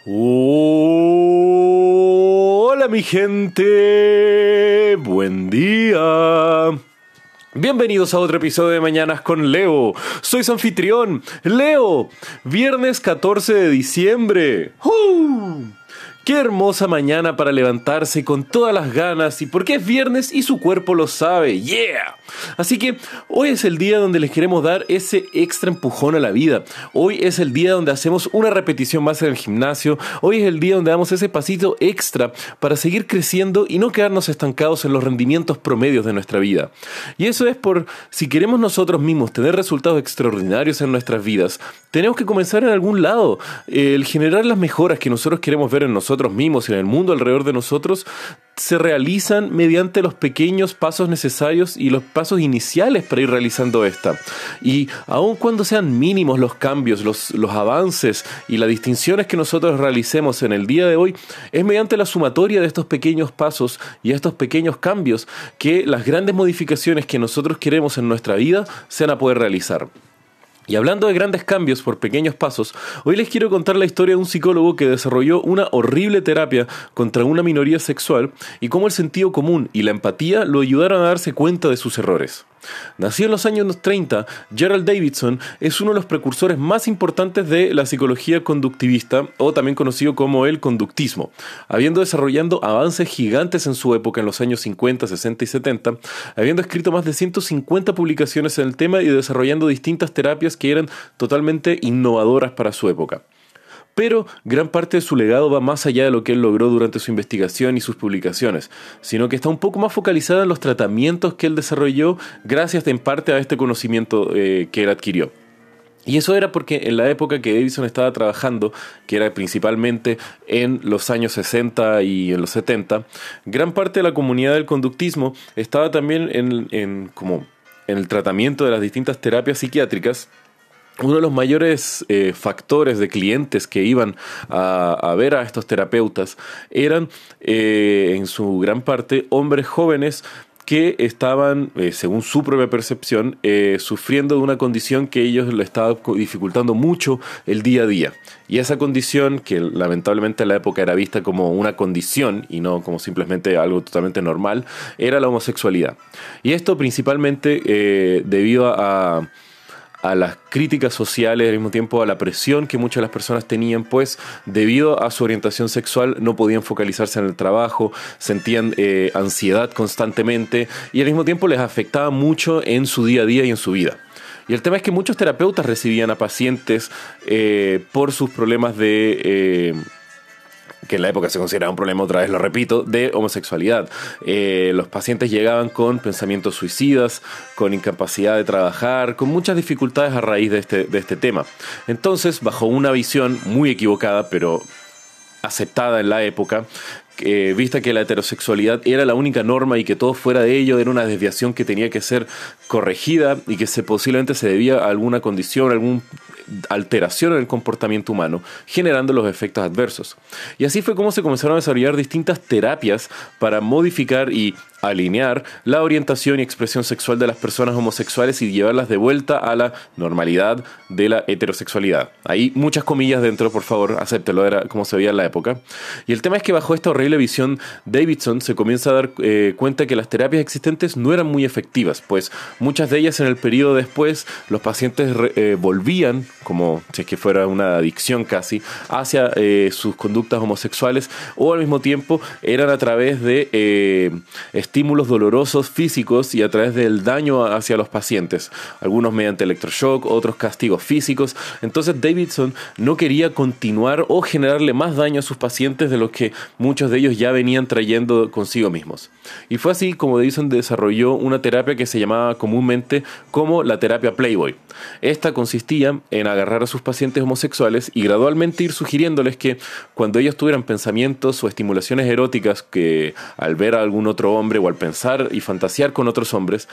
Hola mi gente, buen día. Bienvenidos a otro episodio de Mañanas con Leo. Soy su anfitrión, Leo. Viernes 14 de diciembre. ¡Qué hermosa mañana para levantarse con todas las ganas! Y porque es viernes y su cuerpo lo sabe. ¡Yeah! Así que hoy es el día donde les queremos dar ese extra empujón a la vida. Hoy es el día donde hacemos una repetición más en el gimnasio. Hoy es el día donde damos ese pasito extra para seguir creciendo y no quedarnos estancados en los rendimientos promedios de nuestra vida. Y eso es por si queremos nosotros mismos tener resultados extraordinarios en nuestras vidas, tenemos que comenzar en algún lado. El generar las mejoras que nosotros queremos ver en nosotros mismos y en el mundo alrededor de nosotros se realizan mediante los pequeños pasos necesarios y los pasos iniciales para ir realizando esta. Y aun cuando sean mínimos los cambios, los avances y las distinciones que nosotros realicemos en el día de hoy, es mediante la sumatoria de estos pequeños pasos y estos pequeños cambios que las grandes modificaciones que nosotros queremos en nuestra vida se van a poder realizar. Y hablando de grandes cambios por pequeños pasos, hoy les quiero contar la historia de un psicólogo que desarrolló una horrible terapia contra una minoría sexual y cómo el sentido común y la empatía lo ayudaron a darse cuenta de sus errores. Nacido en los años 30, Gerald Davidson es uno de los precursores más importantes de la psicología conductivista, o también conocido como el conductismo, habiendo desarrollado avances gigantes en su época en los años 50, 60 y 70, habiendo escrito más de 150 publicaciones en el tema y desarrollando distintas terapias que eran totalmente innovadoras para su época. Pero gran parte de su legado va más allá de lo que él logró durante su investigación y sus publicaciones, sino que está un poco más focalizada en los tratamientos que él desarrolló gracias en parte a este conocimiento que él adquirió. Y eso era porque en la época que Davidson estaba trabajando, que era principalmente en los años 60 y en los 70, gran parte de la comunidad del conductismo estaba también en el tratamiento de las distintas terapias psiquiátricas. Uno de los mayores factores de clientes que iban a ver a estos terapeutas eran, en su gran parte, hombres jóvenes que estaban, según su propia percepción, sufriendo de una condición que ellos le estaba dificultando mucho el día a día. Y esa condición, que lamentablemente en la época era vista como una condición y no como simplemente algo totalmente normal, era la homosexualidad. Y esto principalmente debido a las críticas sociales, al mismo tiempo a la presión que muchas de las personas tenían, pues debido a su orientación sexual no podían focalizarse en el trabajo, sentían ansiedad constantemente y al mismo tiempo les afectaba mucho en su día a día y en su vida. Y el tema es que muchos terapeutas recibían a pacientes por sus problemas de que en la época se consideraba un problema, otra vez lo repito, de homosexualidad. Los pacientes llegaban con pensamientos suicidas, con incapacidad de trabajar, con muchas dificultades a raíz de este tema. Entonces, bajo una visión muy equivocada, pero aceptada en la época, vista que la heterosexualidad era la única norma y que todo fuera de ello era una desviación que tenía que ser corregida y que posiblemente se debía a alguna condición, alguna alteración en el comportamiento humano, generando los efectos adversos. Y así fue como se comenzaron a desarrollar distintas terapias para modificar y alinear la orientación y expresión sexual de las personas homosexuales y llevarlas de vuelta a la normalidad de la heterosexualidad. Ahí muchas comillas dentro, por favor, acéptelo, era como se veía en la época. Y el tema es que bajo esta horrible visión, Davidson se comienza a dar cuenta que las terapias existentes no eran muy efectivas, pues muchas de ellas en el periodo después, los pacientes volvían, como si es que fuera una adicción casi, hacia sus conductas homosexuales, o al mismo tiempo eran a través de estímulos dolorosos físicos y a través del daño hacia los pacientes, algunos mediante electroshock, otros castigos físicos. Entonces Davidson no quería continuar o generarle más daño a sus pacientes de los que muchos de ellos ya venían trayendo consigo mismos. Y fue así como Davidson desarrolló una terapia que se llamaba comúnmente como la terapia Playboy. Esta consistía en agarrar a sus pacientes homosexuales y gradualmente ir sugiriéndoles que cuando ellos tuvieran pensamientos o estimulaciones eróticas que al ver a algún otro hombre o al pensar y fantasear con otros hombres,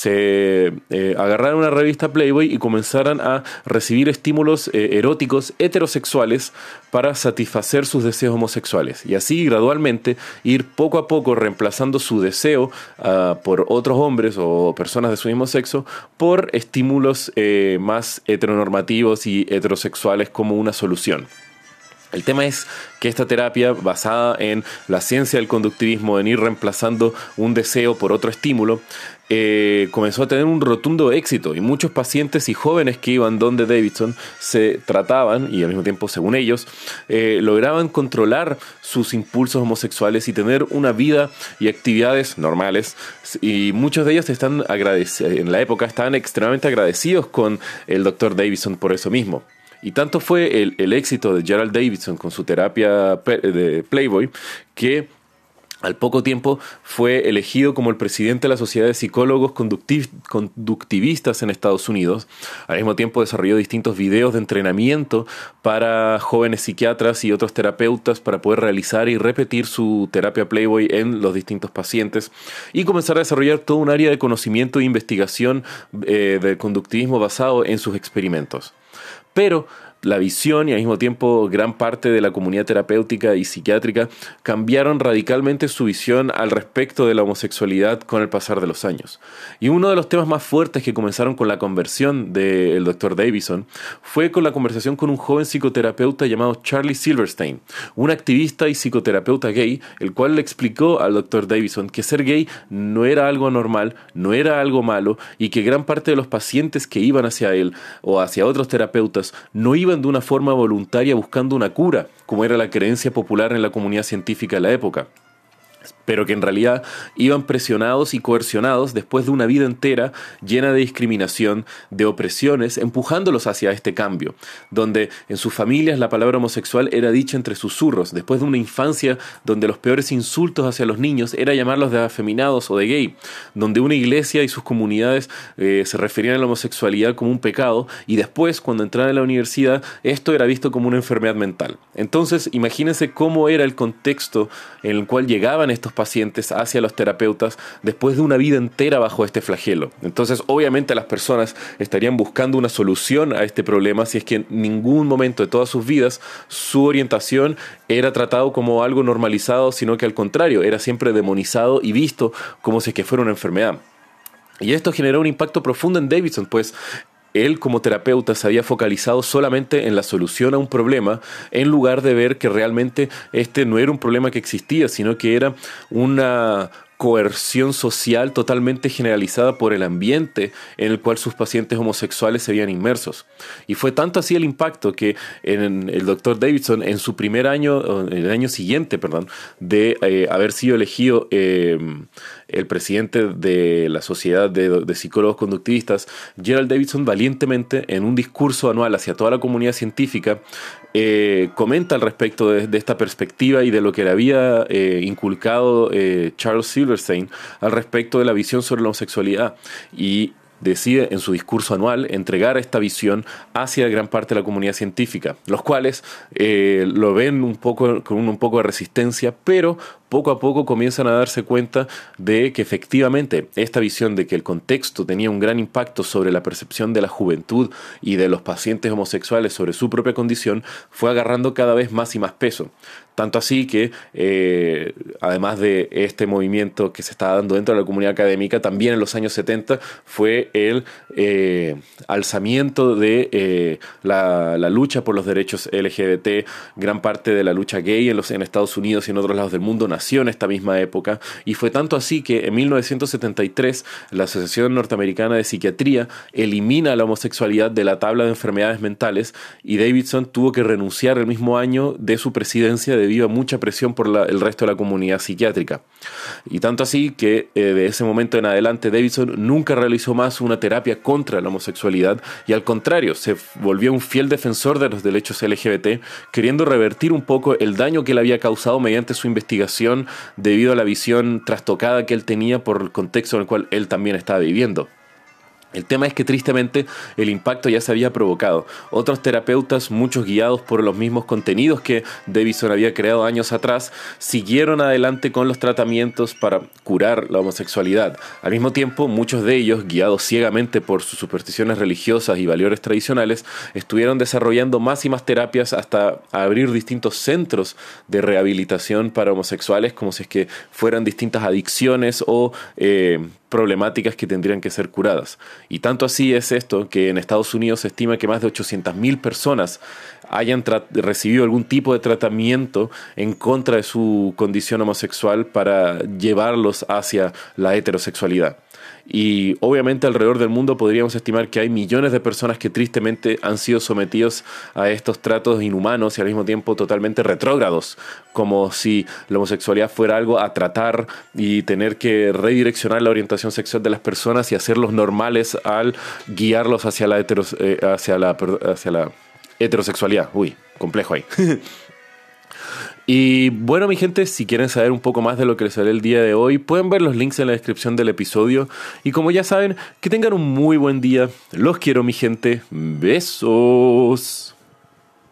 se agarraran una revista Playboy y comenzaran a recibir estímulos eróticos heterosexuales para satisfacer sus deseos homosexuales. Y así gradualmente ir poco a poco reemplazando su deseo por otros hombres o personas de su mismo sexo por estímulos más heteronormativos y heterosexuales como una solución. El tema es que esta terapia, basada en la ciencia del conductivismo, en ir reemplazando un deseo por otro estímulo, comenzó a tener un rotundo éxito, y muchos pacientes y jóvenes que iban donde Davidson se trataban y al mismo tiempo, según ellos, lograban controlar sus impulsos homosexuales y tener una vida y actividades normales, y muchos de ellos en la época estaban extremadamente agradecidos con el Dr. Davidson por eso mismo. Y tanto fue el éxito de Gerald Davidson con su terapia de Playboy que al poco tiempo fue elegido como el presidente de la Sociedad de Psicólogos Conductivistas en Estados Unidos. Al mismo tiempo desarrolló distintos videos de entrenamiento para jóvenes psiquiatras y otros terapeutas para poder realizar y repetir su terapia Playboy en los distintos pacientes, y comenzar a desarrollar todo un área de conocimiento e investigación de conductivismo basado en sus experimentos. Pero la visión y al mismo tiempo gran parte de la comunidad terapéutica y psiquiátrica cambiaron radicalmente su visión al respecto de la homosexualidad con el pasar de los años. Y uno de los temas más fuertes que comenzaron con la conversión del Dr. Davidson fue con la conversación con un joven psicoterapeuta llamado Charlie Silverstein, un activista y psicoterapeuta gay, el cual le explicó al Dr. Davidson que ser gay no era algo anormal, no era algo malo, y que gran parte de los pacientes que iban hacia él o hacia otros terapeutas no iban de una forma voluntaria buscando una cura, como era la creencia popular en la comunidad científica de la época, pero que en realidad iban presionados y coercionados después de una vida entera llena de discriminación, de opresiones, empujándolos hacia este cambio, donde en sus familias la palabra homosexual era dicha entre susurros, después de una infancia donde los peores insultos hacia los niños era llamarlos de afeminados o de gay, donde una iglesia y sus comunidades se referían a la homosexualidad como un pecado, y después, cuando entraban en la universidad, esto era visto como una enfermedad mental. Entonces, imagínense cómo era el contexto en el cual llegaban estos pacientes hacia los terapeutas después de una vida entera bajo este flagelo. Entonces, obviamente las personas estarían buscando una solución a este problema si es que en ningún momento de todas sus vidas su orientación era tratado como algo normalizado, sino que al contrario, era siempre demonizado y visto como si es que fuera una enfermedad. Y esto generó un impacto profundo en Davidson, pues él como terapeuta se había focalizado solamente en la solución a un problema, en lugar de ver que realmente este no era un problema que existía, sino que era una coerción social totalmente generalizada por el ambiente en el cual sus pacientes homosexuales se veían inmersos. Y fue tanto así el impacto que en el Dr. Davidson, en su primer año, en el año siguiente, de haber sido elegido el presidente de la Sociedad de Psicólogos Conductivistas, Gerald Davidson valientemente, en un discurso anual hacia toda la comunidad científica, comenta al respecto de esta perspectiva y de lo que le había inculcado Charles Silverstein al respecto de la visión sobre la homosexualidad, y decide en su discurso anual entregar esta visión hacia gran parte de la comunidad científica, los cuales lo ven con un poco de resistencia, pero poco a poco comienzan a darse cuenta de que efectivamente esta visión de que el contexto tenía un gran impacto sobre la percepción de la juventud y de los pacientes homosexuales sobre su propia condición fue agarrando cada vez más y más peso. Tanto así que, además de este movimiento que se estaba dando dentro de la comunidad académica, también en los años 70 fue el alzamiento de la lucha por los derechos LGBT. Gran parte de la lucha gay en Estados Unidos y en otros lados del mundo nació en esta misma época, y fue tanto así que en 1973 la Asociación Norteamericana de Psiquiatría elimina la homosexualidad de la tabla de enfermedades mentales, y Davidson tuvo que renunciar el mismo año de su presidencia debido a mucha presión por el resto de la comunidad psiquiátrica. Y tanto así que de ese momento en adelante Davidson nunca realizó más una terapia contra la homosexualidad, y al contrario, se volvió un fiel defensor de los derechos LGBT, queriendo revertir un poco el daño que le había causado mediante su investigación debido a la visión trastocada que él tenía por el contexto en el cual él también estaba viviendo. El tema es que tristemente el impacto ya se había provocado. Otros terapeutas, muchos guiados por los mismos contenidos que Davidson había creado años atrás, siguieron adelante con los tratamientos para curar la homosexualidad. Al mismo tiempo, muchos de ellos, guiados ciegamente por sus supersticiones religiosas y valores tradicionales, estuvieron desarrollando más y más terapias hasta abrir distintos centros de rehabilitación para homosexuales, como si es que fueran distintas adicciones o problemáticas que tendrían que ser curadas. Y tanto así es esto que en Estados Unidos se estima que más de 800.000 personas hayan recibido algún tipo de tratamiento en contra de su condición homosexual para llevarlos hacia la heterosexualidad. Y obviamente alrededor del mundo podríamos estimar que hay millones de personas que tristemente han sido sometidos a estos tratos inhumanos y al mismo tiempo totalmente retrógrados, como si la homosexualidad fuera algo a tratar y tener que redireccionar la orientación sexual de las personas y hacerlos normales al guiarlos hacia la heterosexualidad. Uy, complejo ahí. Y bueno, mi gente, si quieren saber un poco más de lo que les haré el día de hoy, pueden ver los links en la descripción del episodio. Y como ya saben, que tengan un muy buen día. Los quiero, mi gente. Besos.